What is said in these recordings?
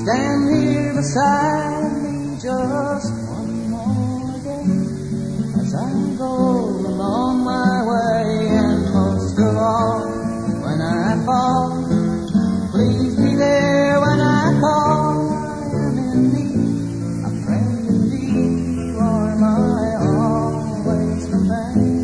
Stand here beside me just one more day as I go along my way, and most of all, when I fall, please be there when I call. I am in need, a friend indeed, you are my always companion.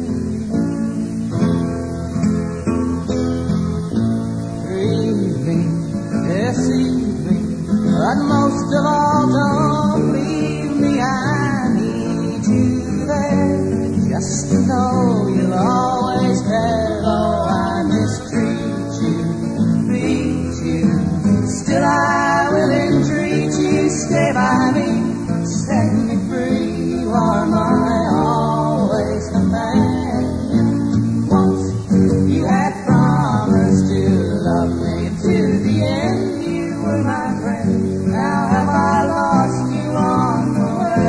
Grieve me, deceive me, but most of all, don't leave me. I need you there, just to know you'll always care. Though I mistreat you, beat you, still I will entreat you. Stay by me, set me free. You are my always companion. Once you had promised to love me to the end. You were my friend. Now have I lost you on the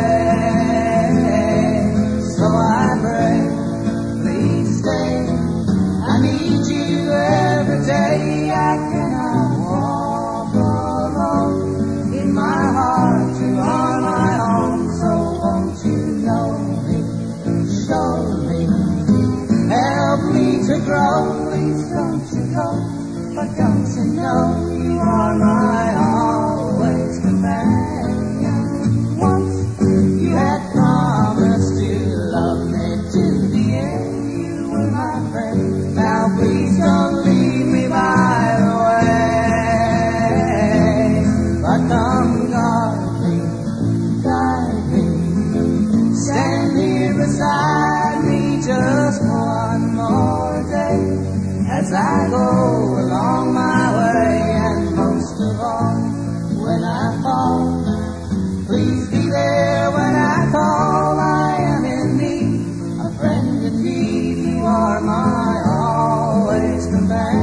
way? So I pray, please stay. I need you every day. I cannot walk alone. In my heart you are my own. So won't you know me, show me, help me to grow. Please don't you go, but don't you know you are my always companion. Once you had promised to love me to the end. You were my friend. Now please don't leave me by the way, but come guide me, stand here beside me just one more day as I go along my way, and most of all, when I fall, please be there when I call. I am in need, a friend indeed, you are my always companion.